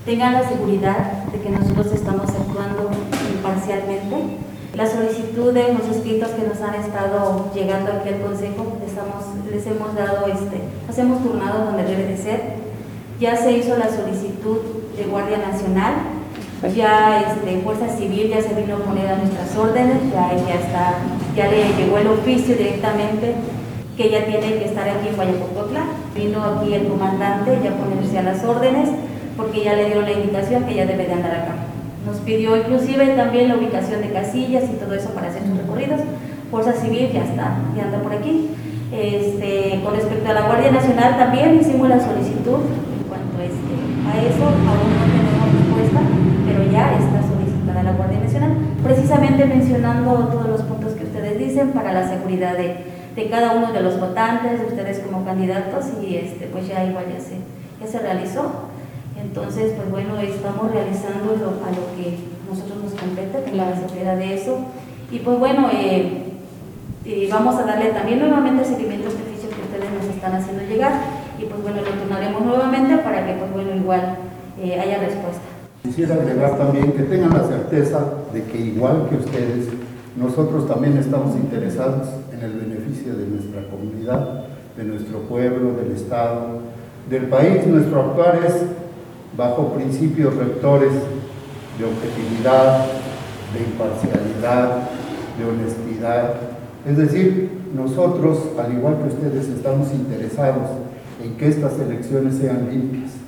tengan la seguridad de que nosotros estamos actuando imparcialmente. Las solicitudes, los escritos que nos han estado llegando aquí al Consejo, les hemos dado, nos hemos turnado donde debe de ser. Ya se hizo la solicitud de Guardia Nacional, ya Fuerza Civil ya se vino a poner a nuestras órdenes, ya le llegó el oficio directamente que ella tiene que estar aquí en Guayacocotla. Vino aquí el comandante ya a ponerse a las órdenes porque ya le dieron la indicación que ya debe de andar acá. Nos pidió inclusive también la ubicación de casillas y todo eso para hacer sus recorridos. Fuerza Civil ya anda por aquí. Con respecto a la Guardia Nacional también hicimos la solicitud en cuanto a eso, aún no tenemos respuesta, pero ya está solicitada la Guardia Nacional, precisamente mencionando todos los puntos que ustedes dicen para la seguridad de cada uno de los votantes, de ustedes como candidatos, y pues ya igual ya se realizó. Entonces, pues bueno, estamos realizando a lo que nosotros nos compete, que la seguridad de eso. Y pues bueno, vamos a darle también nuevamente seguimiento a este oficio que ustedes nos están haciendo llegar. Y pues bueno, lo turnaremos nuevamente para que pues bueno, igual haya respuesta. Quisiera agregar también que tengan la certeza de que igual que ustedes, nosotros también estamos interesados en el beneficio de nuestra comunidad, de nuestro pueblo, del Estado, del país. Nuestro actuar es bajo principios rectores de objetividad, de imparcialidad, de honestidad. Es decir, nosotros, al igual que ustedes, estamos interesados en que estas elecciones sean limpias,